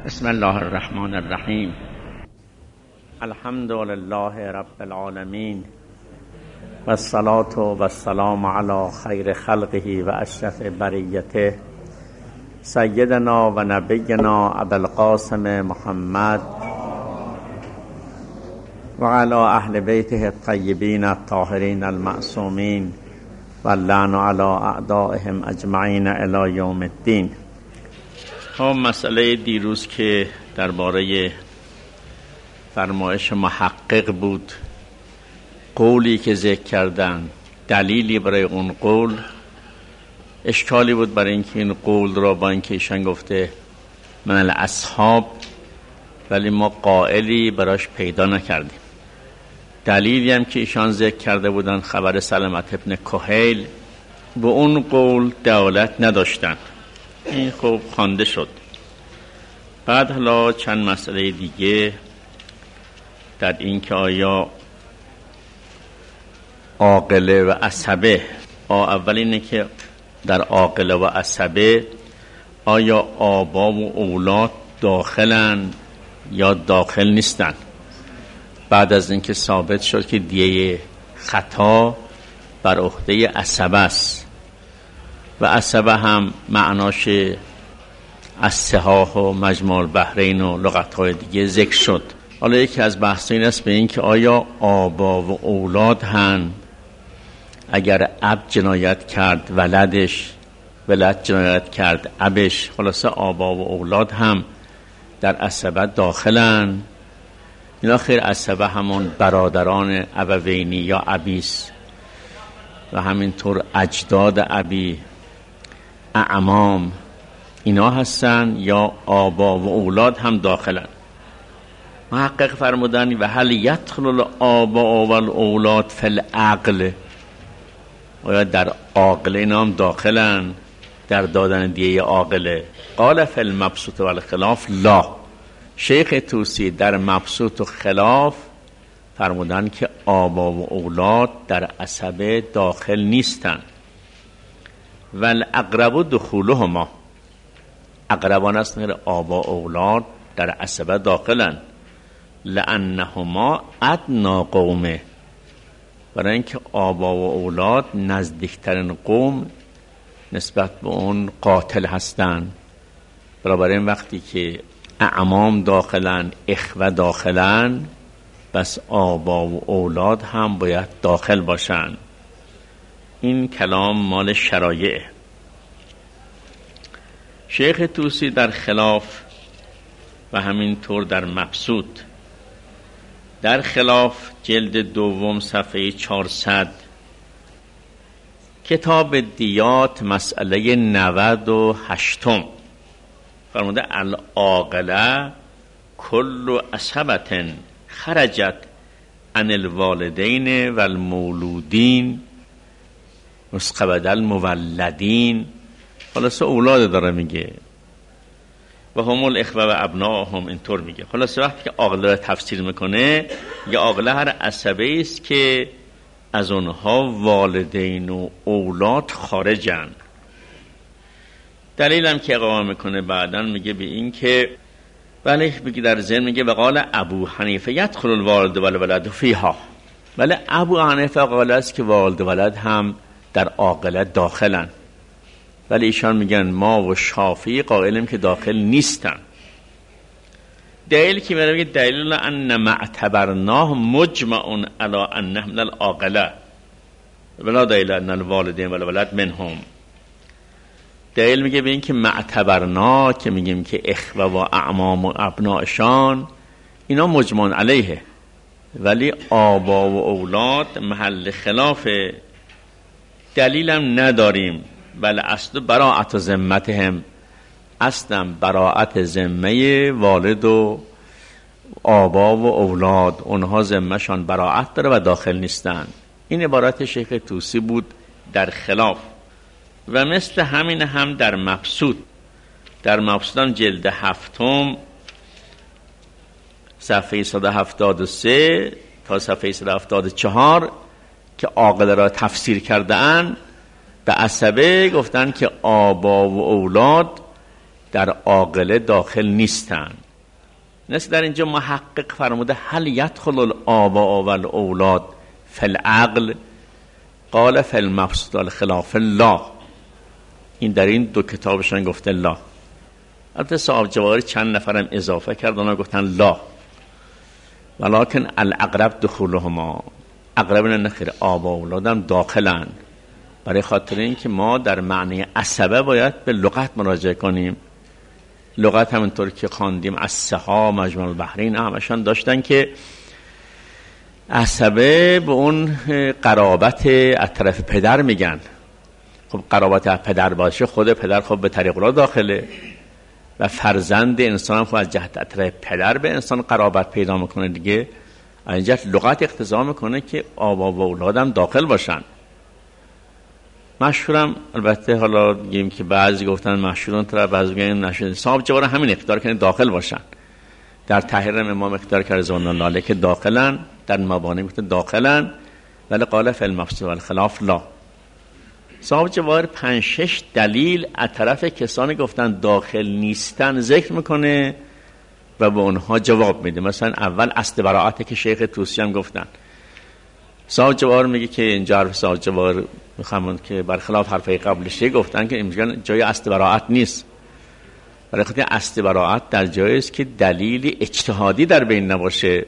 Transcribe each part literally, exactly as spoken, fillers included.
بسم الله الرحمن الرحیم. الحمد لله رب العالمین و الصلاة و السلام علی خیر خلقه و اشرف بریته سیدنا و نبینا ابوالقاسم محمد و علی اهل بیته الطیبین الطاهرین المعصومین و اللعن علی اعدائهم اجمعین الی یوم الدین. هم مسئله دیروز که درباره فرمایش محقق بود، قولی که ذکر کردن، دلیلی برای اون قول، اشکالی بود برای اینکه این قول را با اینکه ایشان گفته من الاصحاب، ولی ما قائلی براش پیدا نکردیم. دلیلی هم که ایشان ذکر کرده بودن خبر سلمت ابن کهیل، به اون قول دلالت نداشتن. این خوب خوانده شد. بعد حالا چند مسئله دیگه در این که آیا عاقله و عصبه، اول اینه که در عاقله و عصبه آیا آبا و اولاد داخلن یا داخل نیستن. بعد از اینکه ثابت شد که دیه خطا بر عهده عصبه است و عصبه هم معناش الصحاح و مجموع البحرین و لغت‌های دیگه ذکر شد. حالا یکی از بحث این است به این که آیا آبا و اولاد هم اگر اب جنایت کرد ولدش، ولد جنایت کرد ابش، خلاصه آبا و اولاد هم در عصبه داخلن. اینا خیر عصبه همون برادران ابوینی یا ابیس و همینطور اجداد ابی، اعمام، اینا هستن یا آبا و اولاد هم داخلن. محقق فرمودن و هل یدخل الآباء و الاولاد فی العقل، آیا در عاقله اینا هم داخلن در دادن دیه عاقله؟ قال فی المبسوط و الخلاف لا. شیخ طوسی در مبسوط و خلاف فرمودن که آبا و اولاد در عصبه داخل نیستن. والاقرب دخولهما، اقربان است غیر آبا و اولاد در عصبه داخلن. لانهما ادنا قومه، برای اینکه آبا و اولاد نزدیکترین قوم نسبت به اون قاتل هستن. برای این وقتی که اعمام داخلن، اخوه داخلن، بس آبا و اولاد هم باید داخل باشن. این کلام مال شرایع. شیخ طوسی در خلاف و همینطور در مبسوط، در خلاف جلد دوم صفحه چهارصد، کتاب دیات مسئله نود و هشتم فرموده العاقله کل عصبة خرجت عن الوالدین و المولودین مسقبد المولدین. خلاصه اولاد داره میگه و هم الاخوه و ابناهم، اینطور میگه. خلاصه وقتی که عاقله رو تفسیر میکنه، یا عاقله هر عصبه است که از اونها والدین و اولاد خارجن. دلیل هم که اقامه میکنه بعداً میگه به این که ولی بگی در ذهن میگه وقال ابو حنیفه یدخل الوالد و الولد فیها، ولی ابو حنیفه قال است که والد و ولد هم در عاقله داخلن، ولی ایشان میگن ما و شافعی قائلیم که داخل نیستن. دلیل که میگه دلیل ان معتبرناه مجمع علی انه من العاقله ولا دلیل ان الوالدین و الولد منهم. دلیل میگه به این که معتبرنا که میگیم که اخوه و اعمام و ابناشان اینا مجمع علیه، ولی آبا و اولاد محل خلافه. دلیلم نداریم، ولی اصل براعت ذمتهم، اصلا براعت ذمه والد و آبا و اولاد، اونها ذمهشان براعت داره و داخل نیستن. این عبارت شیخ طوسی بود در خلاف. و مثل همین هم در مبسوط، در مبسوط هم جلد هفتم صفحه صد و هفتاد و سه تا صفحه صد و هفتاد و چهار که عاقله را تفسیر کرده اند، به عصبه گفتن که آبا و اولاد در عاقله داخل نیستند. نست در اینجا محقق فرموده هل یدخل الآباء والاولاد فی العقل؟ قال فی المبسوط الخلاف الله. این در این دو کتابشان گفته لا. البته صاحب جواهری چند نفرم اضافه کرد، اونا گفتن لا، ولکن الاقرب دخولهما، اقرب نه خیر، آبا و اولادم داخلن. برای خاطر این که ما در معنی عصبه باید به لغت مراجعه کنیم. لغت همونطور که خواندیم از سها مجموع البحرین همشان داشتن که عصبه به اون قرابت از طرف پدر میگن. خب قرابت از پدر باشه، خود پدر خب به طریق الله داخله و فرزند انسان هم خب از جهت از طرف پدر به انسان قرابت پیدا میکنه دیگه. اینجا لغت اقتضا میکنه که آبا و اولادم داخل باشن. مشهورم البته حالا میگیم که بعضی گفتن مشهورن، طرف بعضی میگن نشده. صاحب جوار همین اقتدار کنه داخل باشن. در تحریم امام اقتدار کرده زمان الله که داخلن، در مبانی میگه داخلن، ولی قال فی المبسوط والخلاف لا. صاحب جوار پنج شش دلیل از طرف کسانی گفتن داخل نیستن ذکر میکنه و به اونها جواب میده. مثلا اول اصل براعت که شیخ طوسی هم گفتن. صاحب جوار میگه که اینجا حرف صاحب جوار میخوام که برخلاف حرفای قبلش گفتن که اینجا جای اصل براعت نیست. برای خاطر اصل براعت در جایی است که دلیل اجتهادی در بین نباشه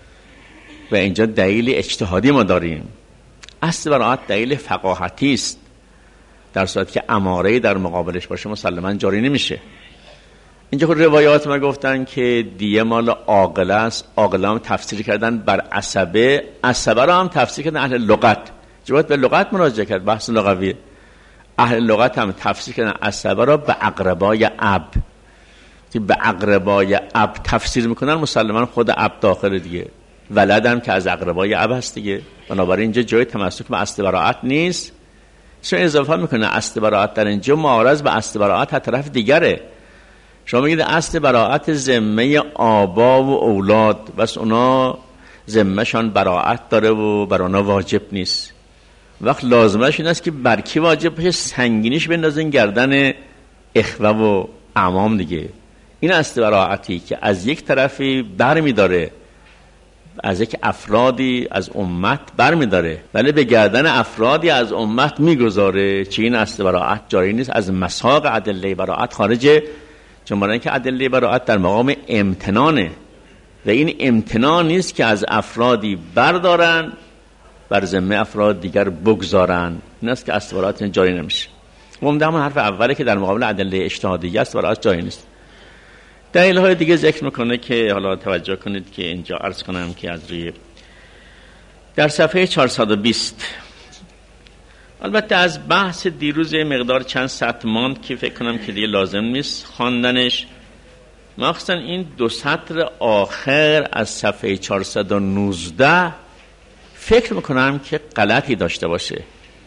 و اینجا دلیل اجتهادی ما داریم. اصل براعت دلیل فقاهتی است، در صورتی که اماره در مقابلش باشه مسلماً جاری نمیشه. اینجا خود روایات ما گفتن که دیه مال عاقله است، عاقله هم تفسیر کردن بر عصبه، عصبه را هم تفسیر کردن اهل لغت. جواب به لغت مراجعه کرد، بحث لغوی. اهل لغت هم تفسیر کردن عصبه را به اقربای اب. که به اقربای اب تفسیر میکنن مسلماً خود اب داخل دیگه. ولد هم که از اقربای اب هست دیگه. بنابراین اینجا جای تمسک به اصل براعت نیست. چون اضافه میکنه اصل براعت در اینجا معارض به اصل براعت از طرف دیگره. شما میگید اصل براعت ذمه آبا و اولاد، بس اونا ذمهشان براعت داره و بر اونا واجب نیست. وقت لازمش این است که بر کی واجب باشه؟ سنگینیش بندازین گردن اخوه و اعمام دیگه. این اصل براعتی که از یک طرفی بر میداره، از یک افرادی از امت بر میداره، ولی به گردن افرادی از امت میگذاره، چه این اصل براعت جاری نیست، از مساق ادله براعت خارجه. چون برای اینکه ادله براعت در مقام امتنانه و این امتنان نیست که از افرادی بردارن بر ذمه افراد دیگر بگذارن. این است که اصل براعت جاری نمیشه. عمده همون حرف اوله که در مقابل ادله اجتهادیه است، براعت جاری نیست. دلیل های دیگه ذکر میکنه که حالا توجه کنید که اینجا عرض کنم که از روی در صفحه چهارصد و بیست، البته از بحث دیروز مقدار چند سطر ماند که فکر کنم که دیگه لازم نیست خواندنش. مخصوصا این دو سطر آخر از صفحه چهارصد و نوزده فکر میکنم که غلطی داشته باشه.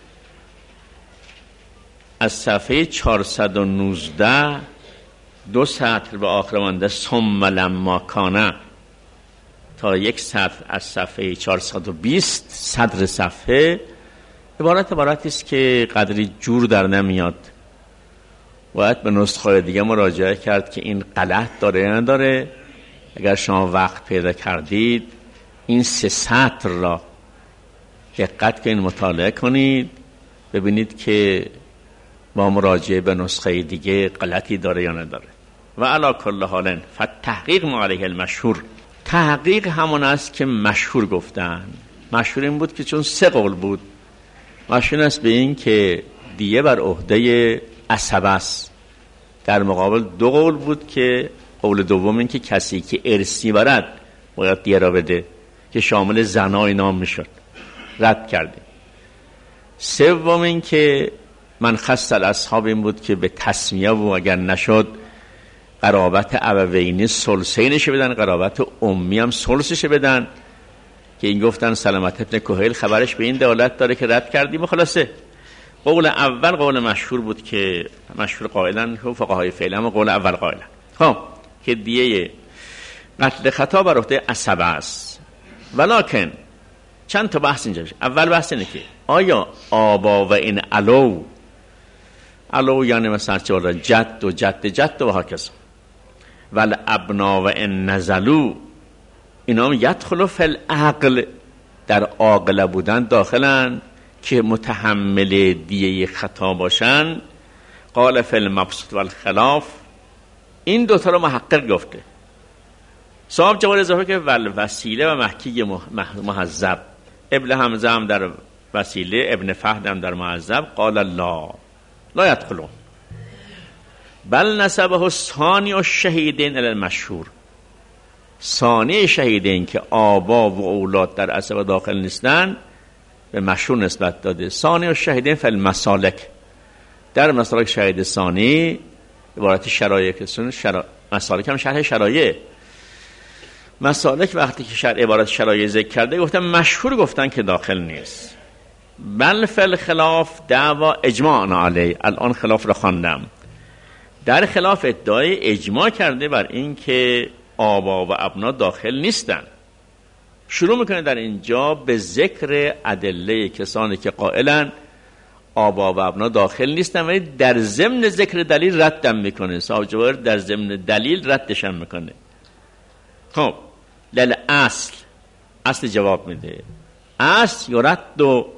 از صفحه چهارصد و نوزده دو سطر به آخر مانده ثم لما کان تا یک سطر از صفحه چهارصد و بیست صدر صفحه عبارت عبارتی است که قدری جور در نمیاد. باید به نسخه دیگه مراجعه کرد که این غلط داره یا نداره. اگر شما وقت پیدا کردید این سه سطر را دقت کنید، مطالعه کنید، ببینید که با مراجعه به نسخه دیگه غلطی داره یا نداره. و علی کل حال فتحقیق ما علیه المشهور، تحقیق همون است که مشهور گفتن. مشهور این بود که چون سه قول بود، مشهور است به این که دیه بر عهده عصبه است. در مقابل دو قول بود که قول دوم این که کسی که ارثی برد باید دیه را بده که شامل زنای نام میشد، رد کردیم. سوم این که من خص الاصحاب این بود که به تسمیه و اگر نشد قرابت ابوینی ثلثینش بدن، قرابت امی هم ثلثش بدن، که این گفتن سلامت ابن کهیل خبرش به این دلالت داره که رد کردیم. خلاصه قول اول قول مشهور بود که مشهور قائلن که فقهای فعلی هم قول اول قائلن خب که دیه قتل خطا بر عهده عصبه است. ولکن چند تا بحث اینجا. اول بحث اینه که آیا آبا و این علو علو یعنی مثلا چه بردن جد و جد جد و هاکذا. ول ابنا و ان نزلو اینا هم یدخلو فی العقل، در عاقله بودن داخلن که متحمل دیه خطا باشن. قال فی المبسوط و الخلاف، این دوتا رو محقق گفته. صاحب جواب اضافه که ول وسیله و محکی محذب، ابن حمزه هم در وسیله، ابن فهد هم در محذب. قال لا لا یدخلو بل نسبه ثانی الشهیدین الی المشهور، ثانی شهیدین که آبا و اولاد در عصبه داخل نیستن به مشهور نسبت داده. ثانی الشهیدین فی المسالک، در مسالک شهید ثانی عبارت شرایع کسون شرا... مسالک هم شرح شرایع. مسالک وقتی که شرح عبارت شرایع ذکر کرده گفتن مشهور، گفتن که داخل نیست. بل فی الخلاف دعوا اجماع علی، الان خلاف را خواندم، در خلاف ادعای اجماع کرده بر این که آبا و ابنا داخل نیستن. شروع میکنه در اینجا به ذکر ادله کسانی که قائلن آبا و ابنا داخل نیستن، ولی در ضمن ذکر دلیل ردم میکنه. صاحب جواهر در ضمن دلیل ردشم میکنه. خب لل اصل، اصل جواب میده. اصل یرد دو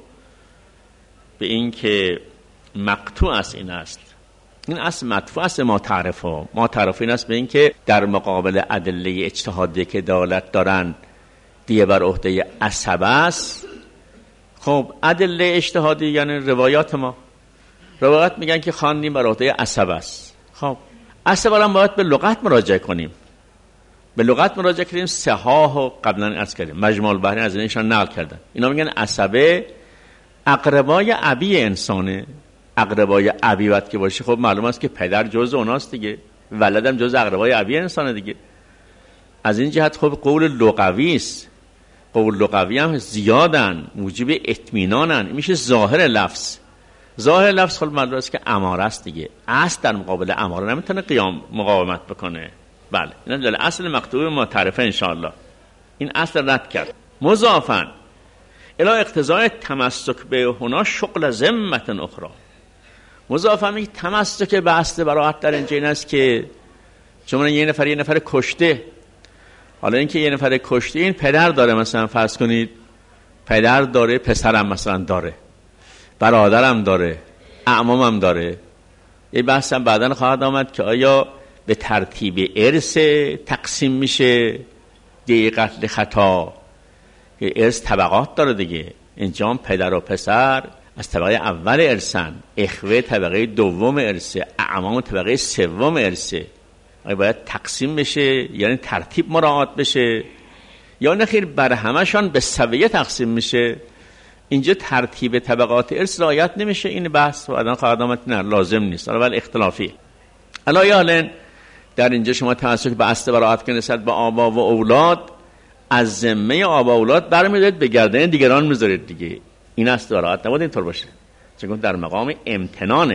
به این که مقطوع است. این اصل این اصل مدفوع است. ما تعرفه ما تعرفه این است به این که در مقابل ادله اجتهادی که دلالت دارن دیه بر عهده عصبه است. خب ادله اجتهادی یعنی روایات، ما روایات میگن که خواندیم بر عهده عصبه است. خب عصبه را باید به لغت مراجعه کنیم، به لغت مراجعه کنیم. صحاح و قبلا عرض کردیم مجموع البحرین از اینشان نقل کردن. اینا میگن عصبه اقربای ابی انسانه. اقربای ابی وقت که باشه خب معلوم است که پدر جزء اوناست دیگه، ولدم جزء اقربای ابی انسانه دیگه. از این جهت خب قول لغوی است. قول لغوی هم زیادن، موجب اطمینانن. میشه ظاهر لفظ. ظاهر لفظ خب معلوم است که اماره است دیگه. اصل در مقابل اماره نمیتونه قیام مقاومت بکنه. بله اینا دل اصل مقطوع ما تعرفه ان شاء الله. این اصل رد کرد. مضافن الی اقتضای تمسک به هنا شغل ذمت اخرى. مضافن میگه تمسک به اصل براءت در اینجا این است که چون یه نفر یه نفر کشته، حالا اینکه یه نفر کشته این پدر داره، مثلا فرض کنید پدر داره، پسرم مثلا داره، برادرم داره، اعمامم داره. یه بحث هم بعداً خواهد آمد که آیا به ترتیب ارث تقسیم میشه دیه قتل خطا، که ارث طبقات داره دیگه. اینجا پدر و پسر از طبقه اول ارثن، اخوه طبقه دوم ارثه، اعمام طبقه سوم ارثه. آیا باید تقسیم بشه یعنی ترتیب مراعات بشه، یا نخیر بر همشان به سویه تقسیم میشه؟ اینجا ترتیب طبقات ارث رعایت نمیشه. این بحث و الان خواهد آمد نه لازم نیست، ولی اختلافی. الان در اینجا شما تمسک به اصل براءت که نسبت به آبا و اولاد از ذمه آبا و اولاد برمی‌دارید به گردن دیگران میذارید دیگه. این اصل براءت نباید اینطور باشه، چون در مقام امتنانه.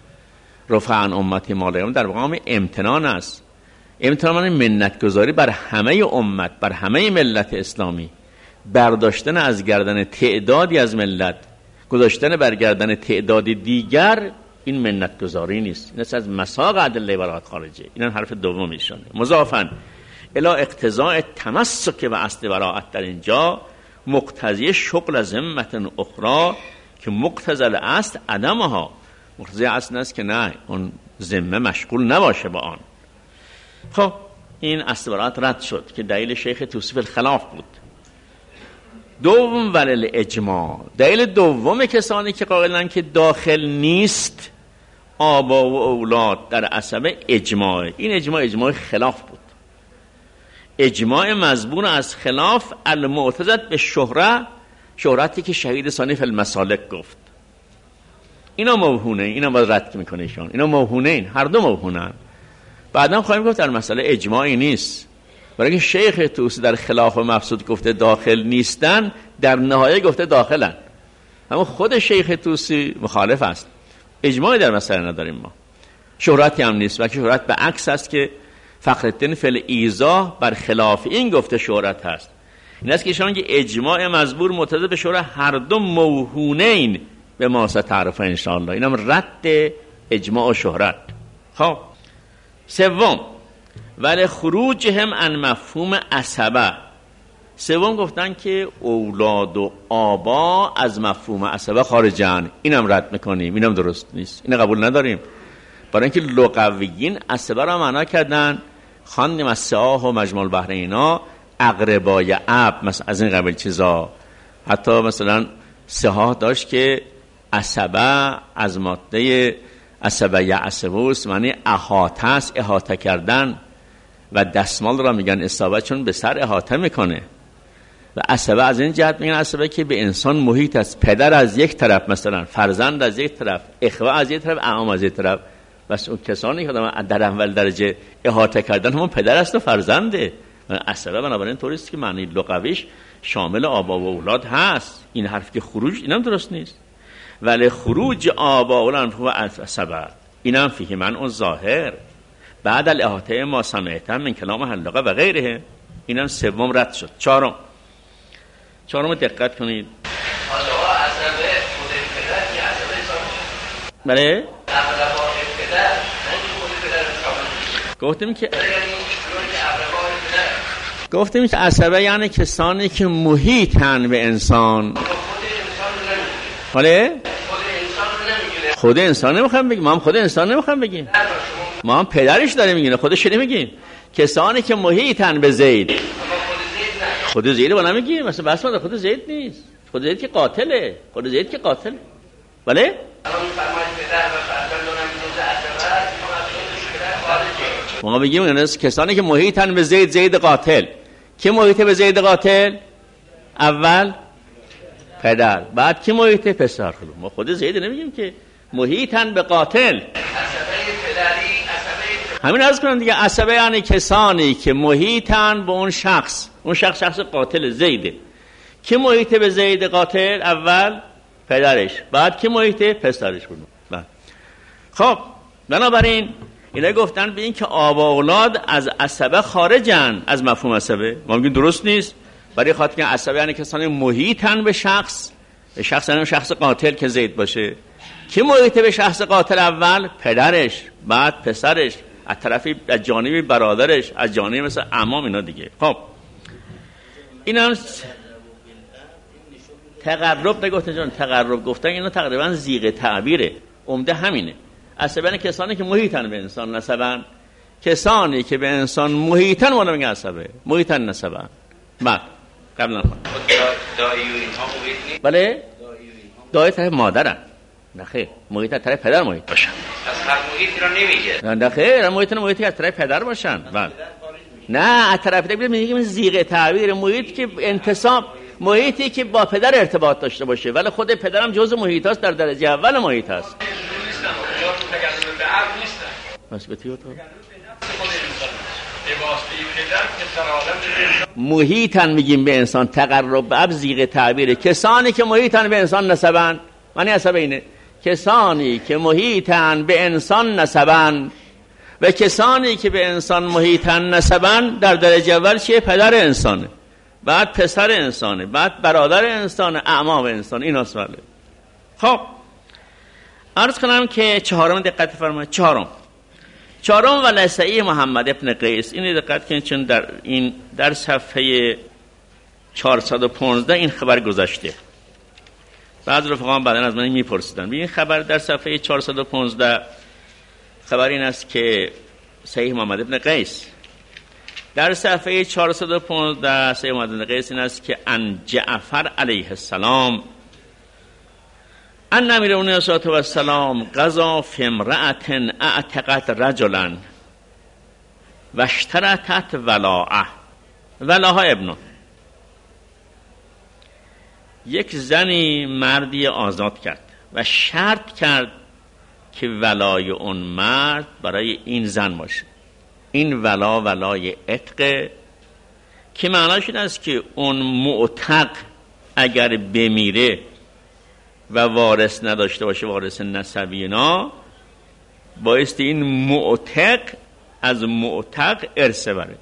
رفع عن امتی ما لهم در مقام امتنان است. امتنان منتگذاری بر همه امت، بر همه ملت اسلامی. برداشتن از گردن تعدادی از ملت، گذاشتن بر گردن تعداد دیگر، این منتگذاری نیست. این است از مساق ادله براءت خارجه. این حرف دومیشونه. مضافن الی اقتضاء تمسک و اصل براءت در اینجا مقتضی شغل ذمت اخرى که مقتضی الاصل عدمها. مقتضی اصل است که نه اون ذمه مشغول نباشه با آن. خب این اصل براءت رد شد که دلیل شیخ توصیف الخلاف بود. دوم ولل اجماع، دلیل دوم کسانی که قائلن که داخل نیست آبا و اولاد در عصبه اجماع. این اجماع اجماع خلاف بود، اجماع مضمون از خلاف المعتضد به شهره، شهرتی که شهید ثانی فی المسالک گفت. اینا موهونه، اینا باید رد میکنه ایشان. اینا موهونه، این هر دو موهونن. بعدا خواهیم گفت در مسئله اجماعی نیست، برای اینکه شیخ توسی در خلاف و مبسوط گفته داخل نیستن، در نهایه گفته داخلن. اما خود شیخ توسی مخالف است. اجماعی در مسئله نداریم ما. شهرتی هم نیست، بلکه شهرت به عکس است که فخرالدین فی الایضاح بر خلاف این گفته شهرت هست. این است که ایشان که اجماع مزبور معتضد به شهرت هر دو موهونین به ما ستعرفه ان شاء الله. اینم رد اجماع و شهرت. خب سوم ولی خروج هم عن مفهوم عصبه. سوم گفتن که اولاد و آبا از مفهوم عصبه خارجن. اینم رد میکنیم، اینم درست نیست، این قبول نداریم. برای اینکه لغویین عصبه را معنا کردن خواندیم از سیاه و مجموع البحرین‌ها اقربای اب، مثلا از این قبیل چیزا. حتی مثلا سیاه داشت که عصبه از ماده عصبه یعصبوس معنی احاطه است، احاطه کردن، و دستمال را میگن اصابه چون به سر احاطه میکنه. و عصبه از این جهت میگن عصبه که به انسان محیط است، پدر از یک طرف، مثلا فرزند از یک طرف، اخوه از یک طرف، اعمام از یک طرف. بس اون کسانی که در اول درجه احاطه کردن همون پدر است و فرزنده. عصبه بنابراین طوریست که معنی لغویش شامل آبا و اولاد هست. این حرف که خروج اینم درست نیست. ولی خروج آبا و اولاد هو عصبه، اینم فیه من اون ظاهر بعد الاحاطه ما سمعتم من کلام حلقه و غیره. اینم سوم رد شد. چهارم چهارم دقت کنید. حالا عصبه خود پدر که عصبه حساب میشه. بله اقربا پدر نه خود پدر حساب میشه. گفتیم که گفتیم که عصبه یعنی کسانی که محیطن به انسان. خود انسان رو نمیگه. بله خود انسان رو نمیگه. خود انسان نمیخوام بگیم، ما هم خود انسان نمیخوام بگیم، ما هم پدرش داره میگیم، خودش نمیگیم. کسانی که محیطن به زید. خود زید رو نمیگیم، مثلا بس ما خود زید نیست. خود زید که قاتله، خود زید که قاتله. بله الان فرمایش پدر و فرزند رو نمیگه عصبه. ما بگیم اینا کسانی که محیطن به زید، زید قاتل. کی محیط به زید قاتل؟ اول پدر، بعد کی محیط؟ پسر. خود ما خود زید نمیگیم که محیطن به قاتل. همین عرض کنم دیگه. عصبه یعنی کسانی که محیطن به اون شخص، اون شخص شخص قاتل زیده. کی محیط به زید قاتل؟ اول پدرش، بعد کی محیط؟ پسرش بود. بعد خب بنابراین اینا گفتن به این که آبا اولاد از عصبه خارجن، از مفهوم عصبه. ما میگیم درست نیست، برای خاطر که عصبه یعنی کسانی محیطن به شخص، به شخص یعنی شخص قاتل که زید باشه. کی محیط به شخص قاتل؟ اول پدرش، بعد پسرش، از طرفی از جانبی برادرش، از جانبی مثل عمام اینا دیگه. خب اینا تقرب نگفتن جان، تقرب گفتن اینا تقریبا زیغ تعبیره، عمده همینه. عصبه یعنی کسانی که محیطن به انسان نسبن. کسانی که به انسان محیطن ما نمیگن عصبه، محیطن نسبن. بعد قبل نخواه دایی و اینها محیط نیست. بله دایی طرف مادرن. نه خیر، محیط از طرف پدر محیط باشن. از هر محیطی را نمیگه. نه خیر، محیط محیطی از طرف پدر باشن. بله نه از طرف پدر میگیم زیغ تعبیر. محیط که انتصاب، محیطی که با پدر ارتباط داشته باشه، ولی خود پدرم جزء محیط است، در درجه اول محیط است. بس بتیو تو محیطن میگیم به انسان. تقرب به اب زیغ تعبیره. کسانی که محیطن به انسان نسبن، معنی عصبه اینه کسانی که محیطن به انسان نسبن. و کسانی که به انسان محیطن نسبن در درجه اول چیه؟ پدر انسانه، بعد پسر انسانه، بعد برادر انسانه، اعمام انسان. این هست. بله خب عرض کنم که چهارم دقت فرمایید. چهارم چهارم ولسعی محمد ابن قیس. این دقت کنید چون در این در صفحه چهارصد و پانزده این خبر گذاشته. بعض رفقا بعداً از من میپرسیدن این خبر در صفحه چهارصد و پانزده خبر این است که صحیح محمد ابن قیس در صفحه چهارصد و پانزده صحیح محمد ابن قیس این است که ان جعفر علیه السلام ان امیر المؤمنین علیه السلام قضا فی امرأة اعتقت رجلا و اشترطت ولاءه. ولاها ابنه، یک زنی مردی آزاد کرد و شرط کرد که ولای اون مرد برای این زن باشه. این ولا ولای عتق که معناش این است که اون معتق اگر بمیره و وارث نداشته باشه، وارث نسبی اینا، بایستی این معتق از معتق ارث بره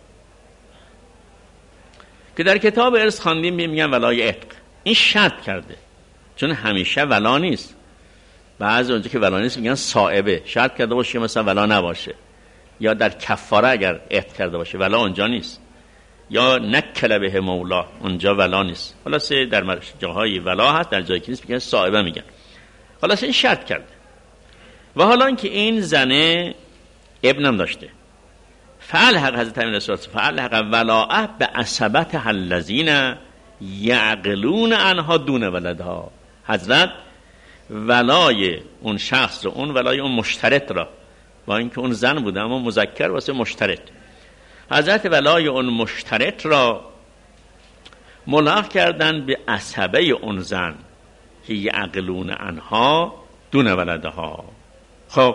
که در کتاب ارث خواندیم میگن ولای عتق. این شرط کرده چون همیشه ولا نیست. بعضی اونجا که ولا نیست میگن صائبه، شرط کرده باشه مثلا ولا نباشه، یا در کفاره اگر عهد کرده باشه ولا اونجا نیست، یا نکل به مولا اونجا ولا نیست. خلاصه در جاهای ولا هست، در جایی که نیست میگن صائبه میگن. خلاصه این شرط کرده. و حالا اینکه این زنه ابنم داشته، فعل حق حضرت امین رسول الله فعل حق ولاء به عصبت الذین یعقلون عنها دون ولدها. حضرت ولای اون شخص رو، اون ولای اون مشترط را، با اینکه اون زن بوده اما مذکر واسه مشترط، حضرت ولای اون مشترط را ملحق کردن به عصبه اون زن که یعقلون عنها دون ولدها. خب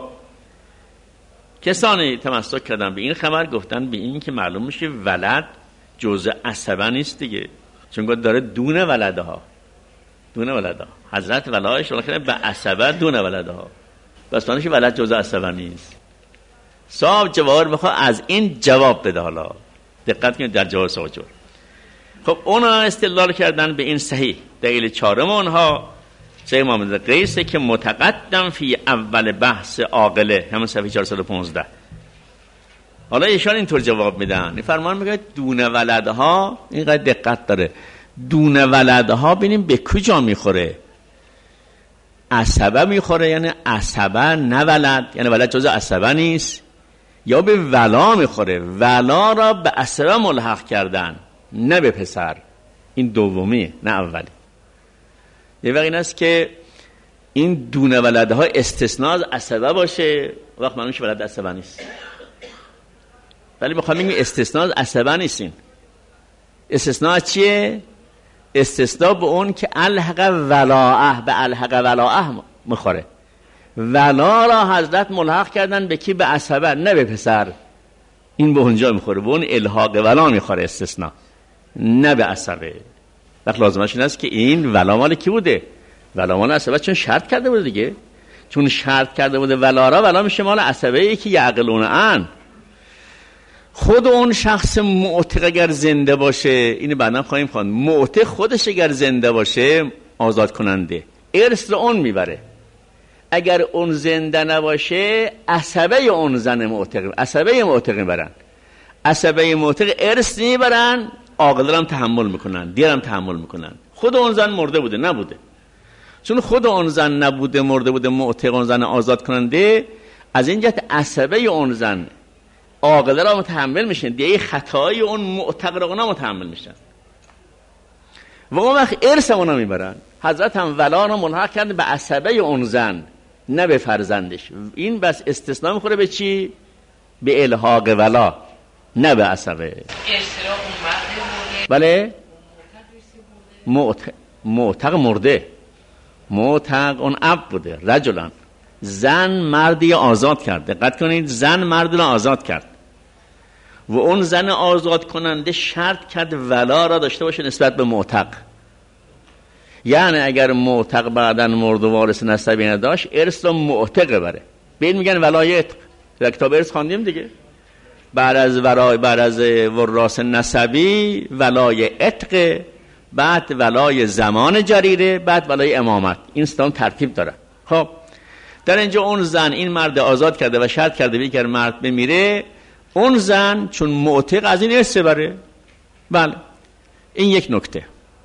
کسانی تمسک کردن به این خبر گفتن به این که معلوم میشه ولد جزء عصبه نیست دیگه، چون گفت داره دون ولدها، دون ولدها حضرت ولایش رو به عصبه دون ولدها، بس معنیش ولد جزء عصبه نیست. صاحب جواهر میخواد از این جواب بده. حالا دقت کنید در جواهر صاحب جواهر. خب اونا استدلال کردن به این صحیح. دلیل چهارم اونها صحیح محمد قیسه که متقدم فی اول بحث عاقله، همون صفحه چهارصد و پانزده. حالا ایشان اینطور جواب میدن، این فرمان میگه دون ولدها، اینقدر دقت داره، دون ولدها ببینیم به کجا میخوره. عصبه میخوره، یعنی عصبه نه ولد، یعنی ولد جزء عصبه نیست، یا به ولا میخوره، ولا را به عصبه ملحق کردن نه به پسر. این دومی نه اولی. یه وقت این است که این دون ولدها استثناء از عصبه باشه، وقت معلوم شه ولد عصبه نیست. ولی میخوام بگم استثناء از عصبه نیستین. استثناء چیه؟ استثناء به اون که الحق ولاءه، به الحق ولاءه میخوره. ولا را حضرت ملحق کردن به کی؟ به عصبه نه به پسر. این به اونجا میخوره، به اون الحاق ولا میخوره استثناء، نه به عصبه. وقت لازمش این است که این ولا مال کی بوده؟ ولا مال عصبه، چون شرط کرده بوده دیگه. چون شرط کرده بوده ولا را، ولا میشه مال عصبه ای که یعقلون ان. خود اون شخص معتق اگر زنده باشه، اینو بعداً خواهیم خواند، معتق خودش اگر زنده باشه آزاد کننده، ارث رو اون میبره. اگر اون زنده نباشه عصبه اون زن معتق، عصبه معتق میبرن. عصبه معتق ارث میبرن، عاقل هم تحمل میکنن، دیر هم تحمل میکنن. خود اون زن مرده بوده نبوده، چون خود اون زن نبوده مرده بوده، معتق اون زن آزاد کننده، از این جهت عصبه اون زن عاقل را متحمل میشن، دیگه خطای اون معتق را اونا متحمل میشن و اون وقت ارث اونا میبرن. حضرت هم ولا را ملحق کرد به عصبه اون زن نه به فرزندش. این بس استثناء میخوره به چی؟ به الحاق ولا نه به عصبه. بله معتق معتق مرده، معتق اون اب بوده، رجلان، زن مردی آزاد کرد. دقت کنید، زن مردی را آزاد کرد و اون زن آزاد کننده شرط کرد ولا را داشته باشه نسبت به معتق. یعنی اگر معتق بعدن مرد و وارث نسبی نداشت، ارث را معتق بره. به این میگن ولایت. در کتاب ارث خواندیم دیگه، بعد از ولای بعد از وراث نسبی ولای عتق، بعد ولای زمان جریره، بعد ولای امامت. این سه ترتیب داره. خب در اینجا اون زن این مرد آزاد کرده و شرط کرده اگر مرد بمیره، اون زن چون معتق از این ارث بره. بله این یک نکته.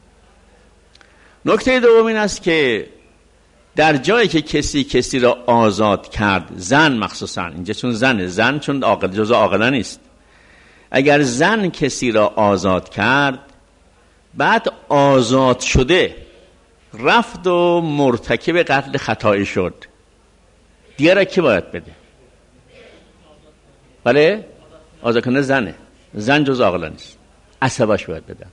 نکته دوم این است که در جایی که کسی کسی را آزاد کرد، زن مخصوصا اینجا چون زن زن چون عاقل جزء عاقله نیست، اگر زن کسی را آزاد کرد بعد آزاد شده رفت و مرتکب قتل خطایی شد، دیگه را کی باید بده؟ بله آزاد کننده زنه، زن جزء عاقله نیست، عصبش باید بده.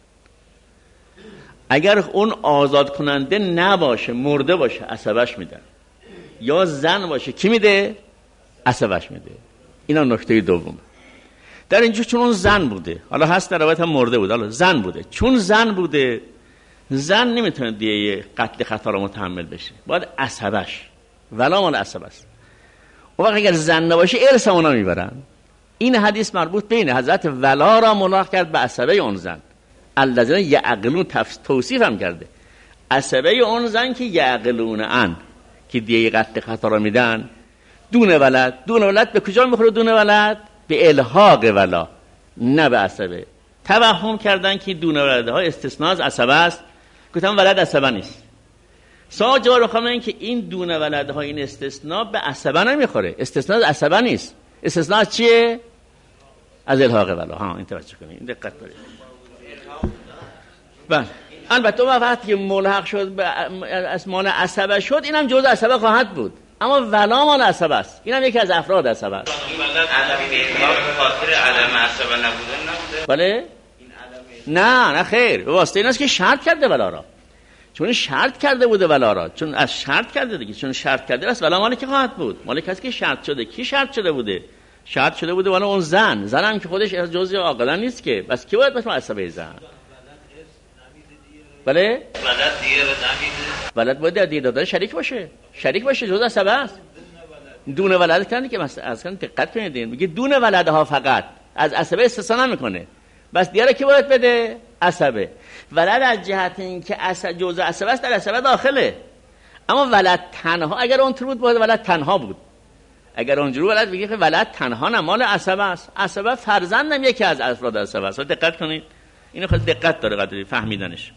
اگر اون آزاد کننده نباشه، مرده باشه، عصبش میدن. یا زن باشه، کی میده؟ عصبش میده. اینا نکته دوم. در اینجا چون اون زن بوده، حالا هست در روایت هم مرده بود، حالا زن بوده، چون زن بوده، زن نمیتونه دیگه قتل خطا رو متحمل بشه، باید عصبش، ولا مال عصب است. و وقت اگر زن نباشه ارث اونا میبرن. این حدیث مربوط بین حضرت ولا را ملاق کرد به عصبه اون زن، الذین یعقلون، توصیف هم کرده عصبه اون زن که یعقلون ان، که دیه قطع خطا را میدن. دون ولد، دون ولد به کجا میخوره؟ دون ولد به الحاق ولا، نه به عصبه. توهم کردن که دون ولدها استثناء از عصبه است. گفتم ولد عصبه نیست. سا جواب میخوام این که این دون ولدها این استثناء به عصبه نمیخوره، استثناء از عصبه نیست. استثناء از چیه؟ از الحاق ولا. ها این توجه کنید، دقت کنید. بله البته اون وقتی که ملحق شد به اسمان عصبه شد، اینم جزء عصبه خواهد بود، اما ولا مال عصبه است. اینم یکی از افراد عصبه است. این ولد علم به خاطر علم عصبه نبوده نبوده. بله؟ نه نه خیر، به واسطه این است که شرط کرده ولا را. چون شرط کرده بوده ولا را، چون از شرط کرده دیگه، چون شرط کرده است ولا مال کی خواهد بود؟ مال کسی که شرط شده. کی شرط شده بوده؟ شرط شده بوده ولا اون زن. زنم که خودش از جزء عاقلا نیست که، بس کی باید بشه عصبه زن؟ بله؟ ولد دیگه رو نمیده. ولد باید در دیه دادن شریک باشه. شریک باشه، جزء عصبه است. دون ولد کنه که مثلا اصلا دقت کنید، میگه دون ولدها فقط از عصبه استثنا نمیکنه. بس دیگه کی باید بده؟ عصبه. ولد از جهت این که عصبه جزء عصبه است در عصبه داخله. اما ولد تنها، اگر اونطور بود باید ولد تنها بود. اگر اونجوری ولد بگه که ولد تنها نه، مال عصبه است. عصبه فرزندم یکی از افراد عصبه است. دقت کنید، اینو خیلی دقت داره قدری فهمیدنش.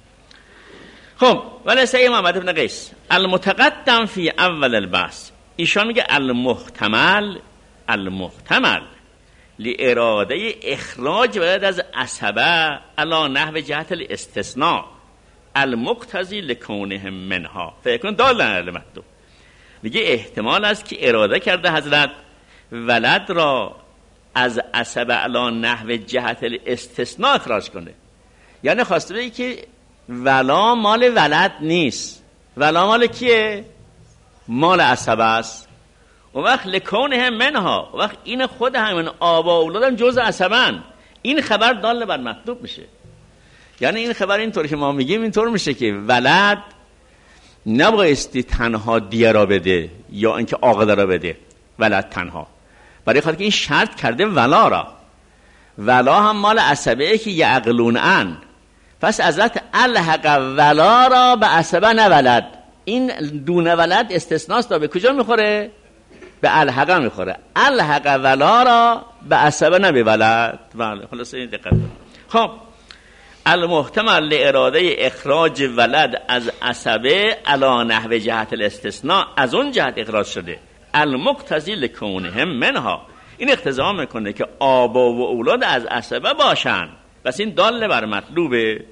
خب ولی سید محمد بن قیس المتقدم فی اول البحث، ایشان میگه المحتمل المحتمل لاراده اخراج ولد از عصبه علی نحو جهت الاستثناء المقتضی لکونهم منها فیکون دالا علی المطلوب. میگه احتمال است که اراده کرده حضرت ولد را از عصبه علی نحو جهت الاستثناء اخراج کنه. یعنی خواسته بگه که ولا مال ولد نیست، ولا مال کیه؟ مال عصبه است. و وقت لکونه منها، و وقت این خود همین آبا و اولادم جزء عصبن. این خبر دال بر مطلوب میشه. یعنی این خبر اینطور که ما میگیم اینطور میشه که ولد نبایستی تنها دیه را بده یا اینکه عاقله را بده، ولد تنها، برای خاطر که این شرط کرده ولا را. ولا هم مال عصبه که یعقلون ان، پس حضرت الحق ولا را به عصبه نه ولد. این دون ولد استثناست، به کجا میخوره؟ به الحق میخوره. الحق ولا را به عصبه نه به ولد. بله خلاصه این دقت. خب المحتمل لاراده اخراج ولد از عصبه علی نحو جهت الاستثناء، از اون جهت اخراج شده. المقتضی لکونهم منها، این اقتضا میکنه که آبا و اولاد از عصبه باشن، بس این دال بر مطلوبه.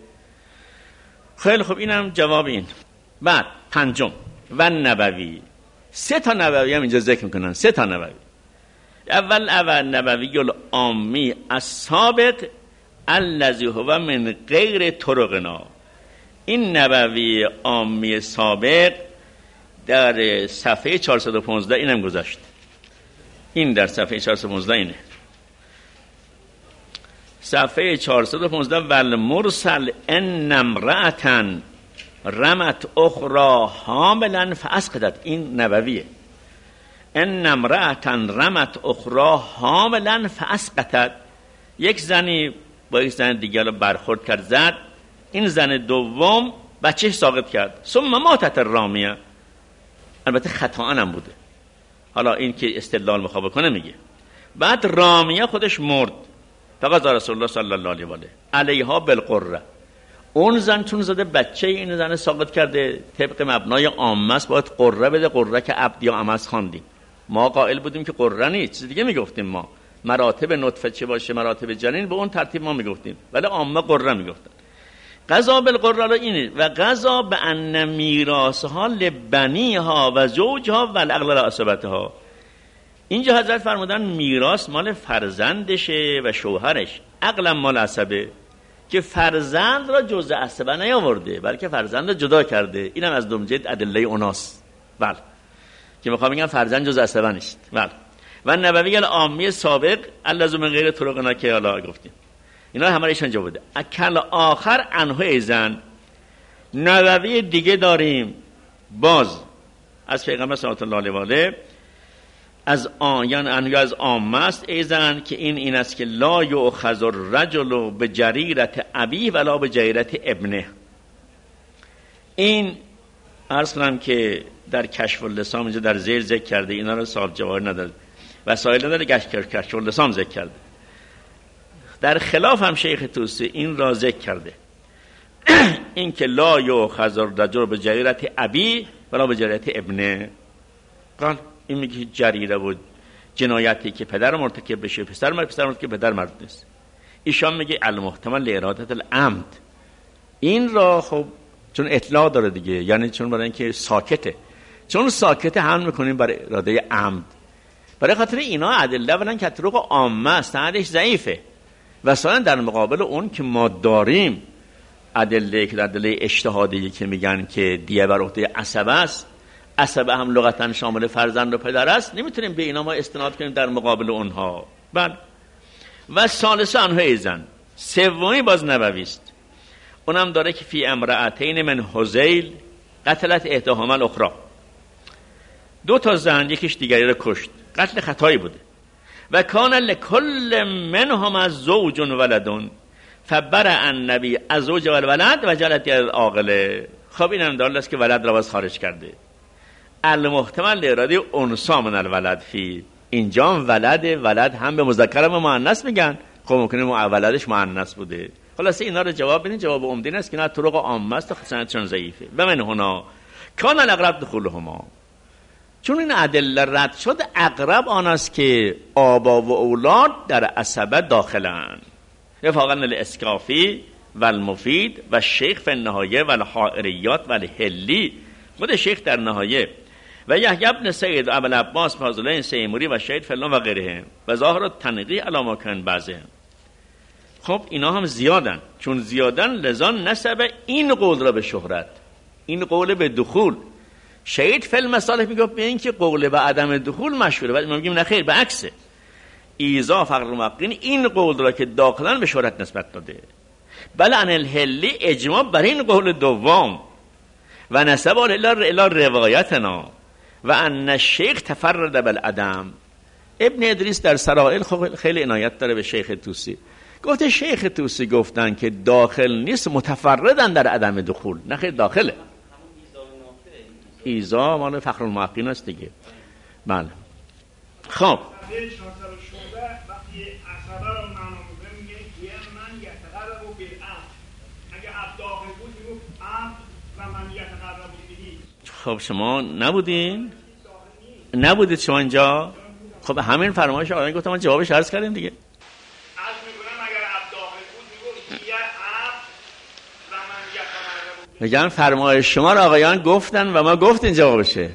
خیلی خب اینم جواب این. بعد پنجم و نبوی، سه تا نبوی هم اینجا ذکر میکنن، سه تا نبوی. اول اول نبوی العامی السابق الذی هو من غیر طرقنا. این نبوی عامی سابق در صفحه چهارصد و پانزده اینم گذاشت. این در صفحه چهارصد و پانزده اینه. صفحه چهارصد و پانزده والمرسل ان امرأة رمت اخرى حاملا فاسقطت. این نبویه. ان امرأة رمت اخرى حاملا فاسقطت، یک زنی با یک زن دیگر رو برخورد کرد، زد، این زن دوم بچه ساقط کرد. ثم ماتت الرامیه، البته خطا هم بوده، حالا این که استدلال میخواد بکنه میگه. بعد رامیه خودش مرد. فقط رسول الله صلی الله علیه و آله علیها بالقره، اون زن چون زده بچه این زن ساقط کرده، طبق مبنای عامه است باید قره بده. قره که عبد یا امس خواندیم، ما قائل بودیم که قره نیست، چیز دیگه میگفتیم ما. مراتب نطفه چه باشه، مراتب جنین، به اون ترتیب ما میگفتیم، ولی عامه قره میگفتن. قضا بالقره اینه. و قضا به ان میراثها لبنیها و زوجها و العقل لعصبتها. اینجا حضرت فرمودن میراث مال فرزندشه و شوهرش، عقل مال عصبه، که فرزند را جزء عصبه نیاورده بلکه فرزند را جدا کرده. اینم از جمله ادله اوناست. بله که میخوام بگم فرزند جزء عصبه نیست. بله. و نبوی العامی سابق الذی من غیر طرقنا که حالا گفتیم، اینا همه ایشان جا بوده. اکل آخر انه ایزن، نبوی دیگه داریم باز از پیغمبر صلی الله علیه و آله، از آن یعنی انه از عام است ایزن، که این این است که لا یؤخذ الرجل بجریرة ابیه ولا بجریرة ابنه. این عرض کنم که در کشف اللسان اینجا در ذیل ذکر کرده، اینا رو سال جواهر نداره، وسایل نداره، کشف اللسان ذکر کرده. در خلاف هم شیخ طوسی این را ذکر کرده، این که لا یؤخذ الرجل بجریرة ابی ولا بجریرة ابنه. قال این میگه جریره و جنایتی که پدر مرتکب بشه پسر مرد، پسر مرتکب پدر مرد نیست. ایشان میگه المحتمل لارادة العمد. این را خب چون اطلاع داره دیگه، یعنی چون برای اینکه ساکته، چون ساکته هم میکنیم برای اراده عمد. برای خاطر اینا ادله ولن که طرق عامه است، سندش ضعیفه. و مثلا در مقابل اون که ما داریم ادله که در ادله اجتهادی که میگن که دیه بر عهده عصبه است، عصبه هم لغتا شامل فرزند و پدر است، نمیتونیم به اینا ما استناد کنیم در مقابل اونها. بعد و ثالثه آنها ایزن، سومی باز نبوی است، اونم داره که فی امرأتین من هذیل قتلت احداهما الاخرى، دو تا زن یکیش دیگری رو کشت، قتل خطایی بوده. و کان لکل منهما زوج ولد فبرأ النبی الزوج والولد و جلت ید العاقله. خب این هم دلیل است که ولد را باز خارج کرده. المحتمل اراده انثی من الولد فی، اینجا ولد ولد هم به مذکر و مؤنث میگن، خب ممکنه ولدش مؤنث بوده. خلاصه اینا رو جواب بدین. جواب عمده است که نه طرق عامه است و سندشون ضعیفه. و من هنا کان الاقرب دخولهما، چون این ادله رد شد، اقرب آن است که آبا و اولاد در عصبه داخلند. رفاقا الاسکافی و المفید و شیخ فی النهایه و الحائریات و الحلی، خود شیخ در نهایه و یحیی بن سعید و ابوالعباس فاضلین سیموری و شهید فلان و غیره و ظاهر التنقیح علی ما کان بعضهم. خب اینا هم زیادن، چون زیادن لذا نسب این قول را به شهرت، این قول به دخول. شهید فل مصالح میگه به این که قول به عدم دخول مشهوره، بعد ما میگیم نه خیر، به عکسه. ایزا فقر المقین این قول را که داخلن به شهرت نسبت داده. بل ان الحلی اجماع بر این قول دوم و نسب الی روایتنا و ان الشیخ تفرد بالعدم. ابن ادریس در سرائل خیلی عنایت داره به شیخ طوسی، گفته شیخ طوسی گفتن که داخل نیست، متفردن در عدم دخول، نه خیلی داخله. ایزا مال فخر المحقین است دیگه. بله. خب خب شما نبودین؟ نبودید شما اینجا؟ خب همین فرمایش آقایان گفتم، من جوابش عرض کردیم دیگه. میگن فرمایش شما رو آقایان گفتن و ما گفتین جوابشه.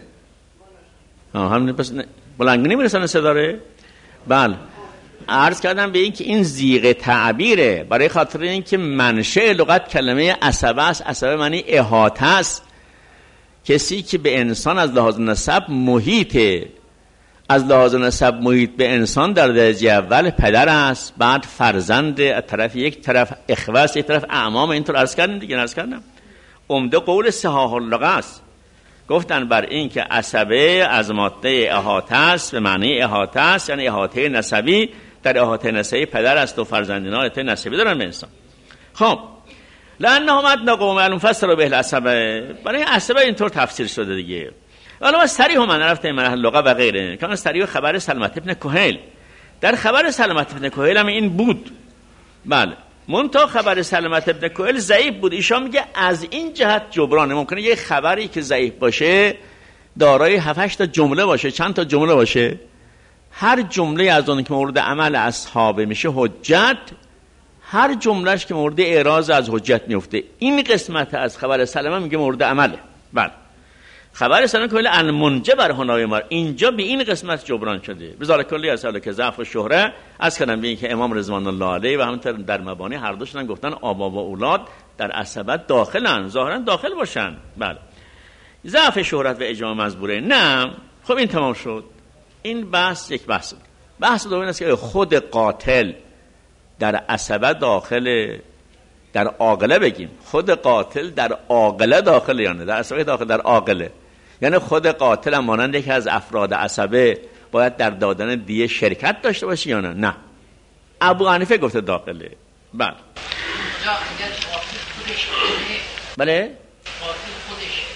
ها همین پس بلنگ نمیرسن صدا رو. بله عرض کردم به این که این زیغ تعبیره، برای خاطر این که منشأ لغت کلمه عصبه است. عصبه معنی احاطه است، کسی که به انسان از لحاظ نسب محیطه. از لحاظ نسب محیط به انسان در درجه اول پدر است، بعد فرزند، از طرف یک طرف اخوه، یک طرف اعمام. اینطور عرض کردم دیگه. عرض کردم عمده قول صحاح اللغه است، گفتن بر این که عصبه از ماده احاطه است، به معنی احاطه است یعنی احاطه نسبی. در احاطه نسبی پدر است و فرزندان احاطه نسبی دارن به انسان. خب لانهم ادنا قوم المفسر به العصبه، برای عصبه اینطور تفسیر شده دیگه. حالا ما صریح من رفته مرحله لغه و غیره، که صریح خبر سلمت ابن کهیل. در خبر سلمت ابن کهیل هم این بود. بله منتها خبر سلمت ابن کهیل ضعیف بود. ایشان میگه از این جهت جبرانه، ممکنه یه خبری که ضعیف باشه دارای هفت هشت تا جمله باشه، چند تا جمله باشه، هر جمله از اون که مورد عمل اصحابه میشه حجت، هر جملهش که مورد اعراض از حجت میفته. این قسمت از خبر سلمه میگه مورد عمله. بله خبر سلمه کهیل المنجه بر هنای مار، اینجا به این قسمت جبران شده. بذار کلی اصل که ضعف و شهره از کردم به این که امام رضوان الله علیه و همونطور در مبانی هر دوشون گفتن آبا و اولاد در عصبت داخلن، ظاهرا داخل باشن. بله ضعف شهرت و اجماع مزبوره. نه خب این تمام شد. این بحث یک بحث بود. بحث دوم این است که خود قاتل در عصبه داخل، در عاقله بگیم خود قاتل در عاقله داخل یا نه، در عصبه داخل در عاقله، یعنی خود قاتل هم مانند یکی از افراد عصبه باید در دادن دیه شرکت داشته باشه یا نه؟ نه. ابو حنیفه گفته داخله. بله بله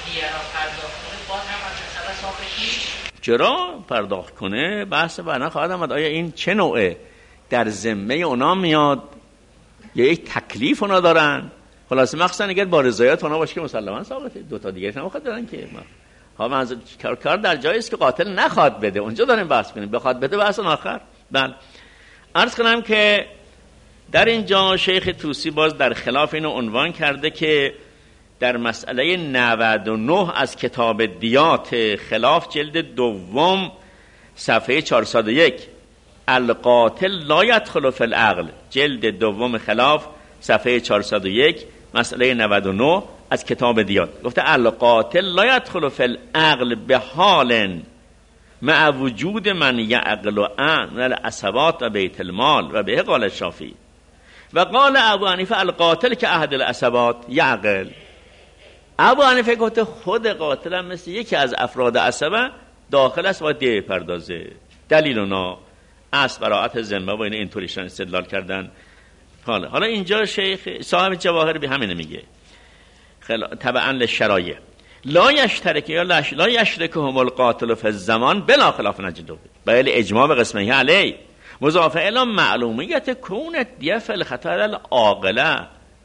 دیگه را پرداخت کنه باز هم از عصبه ثابت نیست. چرا پرداخت کنه بحث بعدا خواهد آمد. آیا این چه نوعه در ذمه اونا میاد یا یک تکلیف اونا دارن؟ خلاصه مخصوصا اگر با رضایت اونا باشه که مسلما ثابته. دو تا دیگه نمیخواد دارن که ما ها منظور کار کار در جایی است که قاتل نخواد بده، اونجا داریم بحث کنیم. بخواد بده بحث آخر. بله عرض کنم که در اینجا شیخ طوسی باز در خلاف اینو عنوان کرده که در مسئله نود و نه از کتاب دیات خلاف جلد دوم صفحه چهارصد و یک القاتل لا یدخل فی العقل، جلد دوم خلاف صفحه چهارصد و یک مسئله نود و نه از کتاب دیات گفته القاتل لا یدخل فی العقل به حال مع وجود من یعقل عن من العصبات و بیت المال و به قال الشافعی و قال ابو حنیفه القاتل که احد العصبات یعقل. ابو حنیفه گفته خود قاتل هم مثل یکی از افراد عصبه داخل است و دیه پردازه. دلیل اونا از براعت ذمه و این اینطوریشان استدلال کردن. حالا حالا اینجا شیخ صاحب جواهر به همین میگه خلا... تبعا للشرایع لا یشترک یا لا, لا یشرکهم القاتل فی الزمان بلا خلاف نجده بل اجماع به قسمه علی مضاف الی معلومیت کون دیه فی الخطا العاقله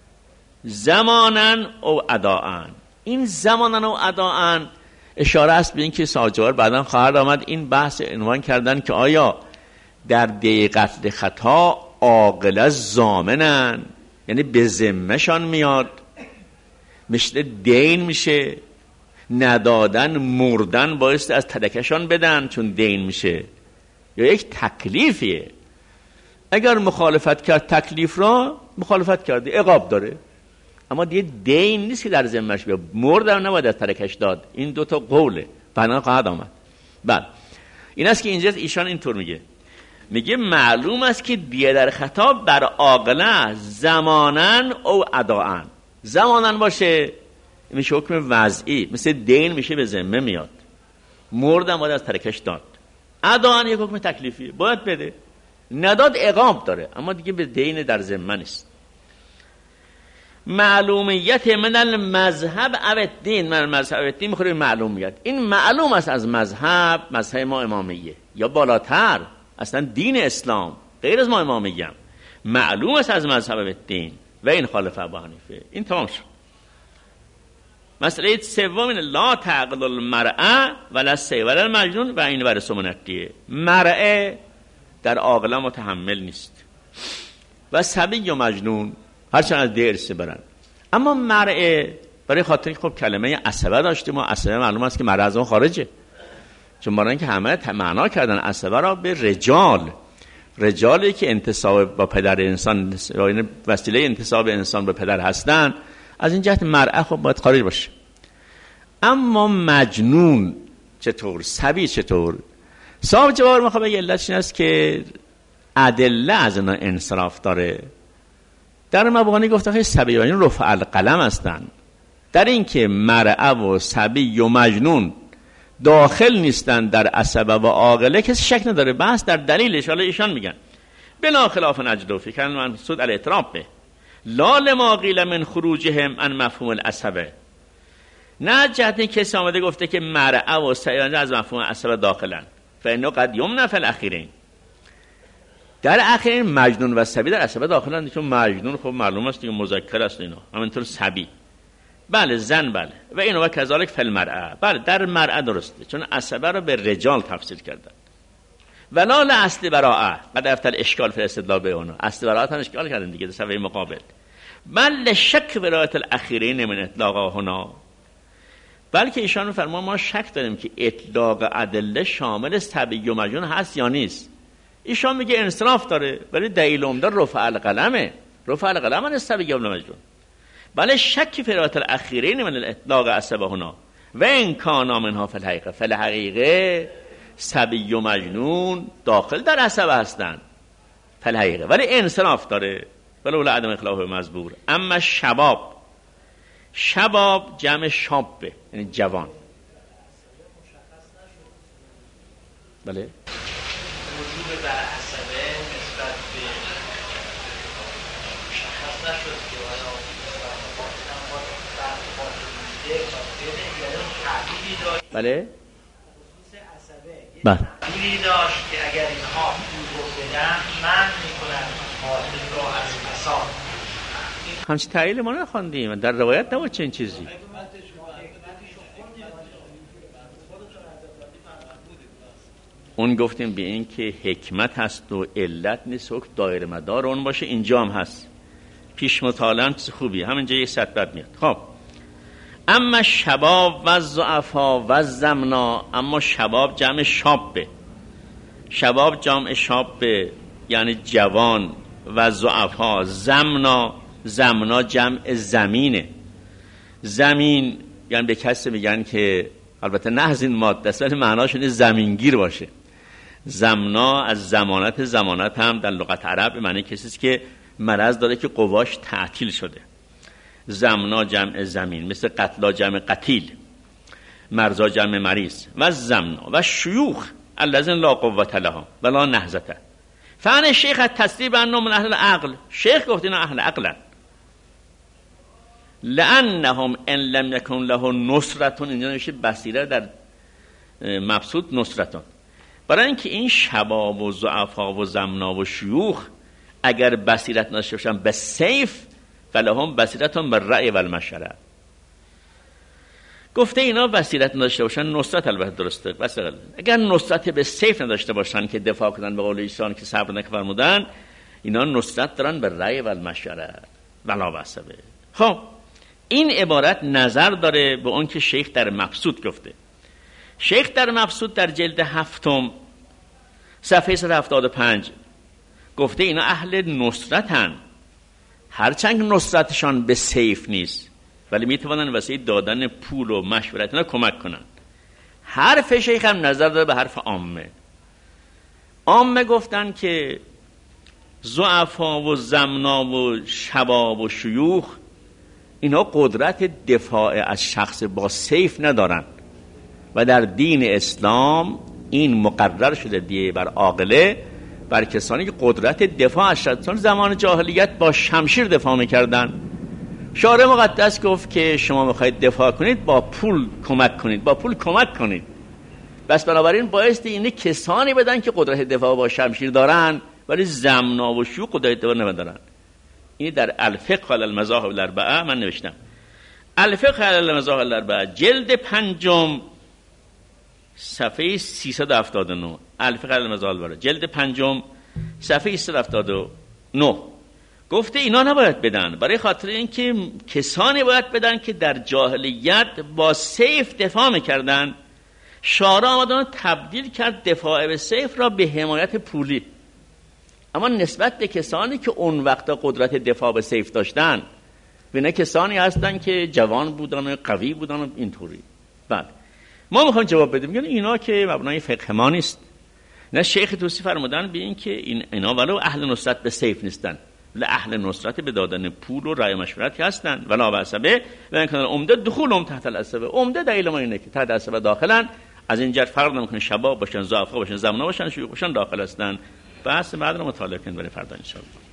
زمانا او اداءا. این زمانا و اداءا اشاره است به این که ساجوار بعداً خواهد آمد این بحث عنوان کردن که آیا در دی قتل خطا عاقله ضامنن، یعنی به ذمه‌شان میاد مثل دین میشه، ندادن مردن باعث از تدکشان بدن چون دین میشه، یا یک تکلیفیه. اگر مخالفت کرد تکلیف را مخالفت کرده عقاب داره، اما دیگه دین نیست که در ذمه‌اش بیاد، مردم نباید از ترکش داد. این دوتا قوله بعدا خواهد آمد. بعد این است که اینجا ایشان اینطور میگه میگه معلوم است که دیه در خطا بر عاقله زمانن او اداءن. زمانن باشه میشه حکم وضعی مثل دین میشه به ذمه میاد، مردم باید از ترکش داد. اداءن یک حکم تکلیفی باید بده، نداد عقاب داره اما دیگه به دین در ذمه نیست. معلومیت من المذهب او الدین، من المذهب او الدین میخوره معلومیت. این معلوم است از مذهب، مذهب ما امامیه یا بالاتر اصلا دین اسلام غیر از ما امامیه هم معلوم است از مذهب او الدین و این خالف ابو حنیفه. این تمام شد. مسئله سوم لا تعقل المرأه ولا سیور المجنون و این ورث منقیه. مرأه در عاقله متحمل نیست و صبی و مجنون هرچند از درس برن. اما مرعه برای خاطر که خب کلمه عصبه داشتیم و عصبه معلوم است که مرعه از اون خارجه، چون برای اینکه همه معنا کردن عصبه را به رجال، رجالی که انتساب با پدر انسان وسیله انتساب انسان به پدر هستن، از این جهت مرعه خب باید خارج باشه. اما مجنون چطور؟ صبی چطور؟ صاحب جوار میخواد بگه علتش این است که ادله از اینا انصراف داره. در مبانی گفته که صبی و مجنون رفع القلم هستند. در این که مرعه و صبی و مجنون داخل نیستند در عصبه و عاقله کسی شک نداره. بحث در دلیلش حالا ایشان میگن بلا خلاف نجد فی کان منصود الاعتراف به لا لما قیل من خروجهم عن مفهوم العصبه. نه جهت کسی آمده گفته که مرعه و صبی از مفهوم عصبه داخلن، فانه قد یمنع فی الاخیرین. در اخیر مجنون و صبی در عصبه داخلند، چون مجنون خب معلوم است دیگه مذکر است اینا، همینطور صبی بله زن بله و اینو و کذالک فی المرأه بله در مرأه درسته چون عصبه رو به رجال تفسیر کردن. ولا لاصل براءه قد افتل اشکال فی استدلال به اونها، اصل براءه هم اشکال کردن دیگه در صفحه مقابل. بل شک ولایت الاخیرین من اطلاق هنا، بلکه ایشان فرمان ما شک داریم که اطلاق ادله شامل صبی و مجنون هست یا نیست. ایشان میگه انصراف داره ولی دلیل عمده رفع القلمه، رفع القلم از صبی و مجنون. بله شک فی ولایت الاخیرین من الاطلاق عصبه هنا و ان کان منها فی الحقیقه، فی الحقیقه صبی و مجنون داخل در عصبه هستند فی الحقیقه ولی انصراف داره ولولا عدم اخلاف مزبور. اما شباب، شباب جمع شابه یعنی جوان. بله وجود بر عصبه نسبت به مشخص نشد که آیا بله بله دوری داشت که اگر اینها پول رو بدن من میکنن قاتل را از فساد. همچین تعلیل ما نخواندیم در روایت نبود چنین چیزی. اون گفتیم به این که حکمت هست و علت نیست، حکم دایره مدار اون باشه. اینجا هم هست پیش مطالعه چیز خوبیه، همینجا یک سطر میاد. خب اما شباب و ضعفا و زمنا، اما شباب جمع شابه، شباب جمع شابه یعنی جوان، و ضعفا زمنا، زمنا جمع زمینه. زمین یعنی به کسی میگن که البته نه از این ماده است ولی معناش اینه زمینگیر باشه. زمنا از زمانت، زمانت هم در لغت عرب معنی کسی است که مرض داره که قواش تعطیل شده. زمنا جمع زمین، مثل قتلا جمع قتیل، مرزا جمع مریض. و زمنا و شیوخ الذین لا قوة لهم ولا نهضة. فعن شیخ التصدیب انه من اهل العقل، شیخ گفت اینا اهل عقلن. لانهم ان لم یکن له نصرتون، اینجا نمیشه بصیره در مبسوط نصرتون، برای اینکه این شباب و ضعفا و زمنا و شیوخ اگر بصیرت نداشته باشن به سیف، فلهم بصیرتون به رأی و المشوره. گفته اینا بصیرت نداشته باشن، نصرت البته درسته، بس اگر نصرت به سیف نداشته باشن که دفاع کنن به قول ایشان که صبر نکرمودن، اینا نصرت دارن به رأی و المشوره ولا بسبه. خب این عبارت نظر داره به اون که شیخ در مبسوط گفته. شیخ در مبسوط در جلد هفتم صفحه صد و هفتاد و پنج گفته اینا اهل نصرتن، هرچند نصرتشان به سیف نیست ولی میتونن واسه دادن پول و مشورت اینا کمک کنن. حرف شیخ هم نظر داره به حرف عامه. عامه گفتن که ضعفا و زمنا و شباب و شیوخ اینا قدرت دفاع از شخص با سیف ندارن و در دین اسلام این مقرر شده دیگه بر عاقله، بر کسانی که قدرت دفاع از شخص. زمان جاهلیت با شمشیر دفاع میکردن. شارع مقدس گفت که شما میخواید دفاع کنید با پول کمک کنید، با پول کمک کنید. بس بنابراین بایستی اینه کسانی بدن که قدرت دفاع با شمشیر دارن ولی زمنا و شیوخ قدرت دفاع ندارن. این در الفقه علی المذاهب الاربعه من نوشتم. الفقه علی المذاهب الاربعه جلد پنجم صفحه سیصد و هفتاد و نه. الفقه علی المذاهب الاربعه جلد پنجم صفحه سیصد و هفتاد و نه گفته اینا نباید بدن، برای خاطر اینکه کسانی باید بدن که در جاهلیت با سیف دفاع میکردن. شارع آمدن تبدیل کرد دفاع به سیف را به حمایت پولی، اما نسبت به کسانی که اون وقت قدرت دفاع به سیف داشتن و نه کسانی هستن که جوان بودن و قوی بودن و اینطوری. بعد ما میخوایم جواب بدیم میگن اینا که مبنای فقه ما نیست. نه شیخ توسی فرمودن به این که این اینا ولو اهل نصرت به سیف نیستن، ولی اهل نصرت به دادن پول و رأی مشورت هستن. ولا بسبه و این کنار عمده دخولهم تحت العصبه. عمده دلیل ما اینه که تحت العصبه داخلن. از این جهت فرق نمیکنه شباب باشن، ضعفا باشن، زمنا باشن، شیوخ باشن، داخل هستن. بحث بعد رو مطالعه کنید برای فردا ان شاء الله.